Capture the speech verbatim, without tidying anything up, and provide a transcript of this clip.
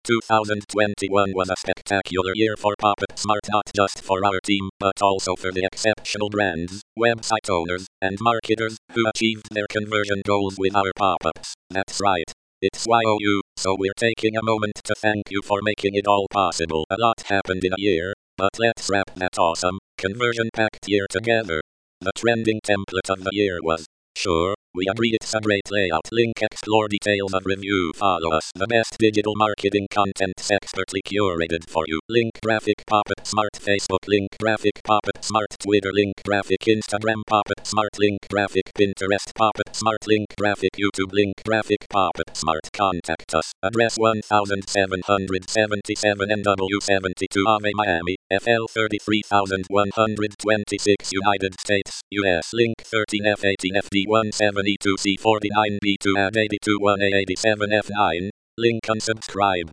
two thousand twenty-one was a spectacular year for Poppet Smart, not just for our team, but also for the exceptional brands, website owners, and marketers who achieved their conversion goals with our pop-ups. That's right. It's Y O U, so we're taking a moment to thank you for making it all possible. A lot happened in a year, but let's wrap that awesome, conversion-packed year together. The trending template of the year was, sure, we agree it's a great layout. Link, explore details of review, follow us. The best digital marketing content's expertly curated for you. Link graphic Poppet Smart Facebook. Link graphic Poppet Smart Twitter. Link graphic Instagram Poppet Smart. Link graphic Pinterest Poppet Smart. Link graphic YouTube. Link graphic Poppet Smart. Contact us. Address one thousand seven hundred seventy-seven N W seventy-two Ave Miami, F L thirty-three thousand one hundred twenty-six United States, U S Link thirteen F eighteen F D seventeen E two C forty-nine B two A eighty-two one A eighty-seven F nine. Link unsubscribe.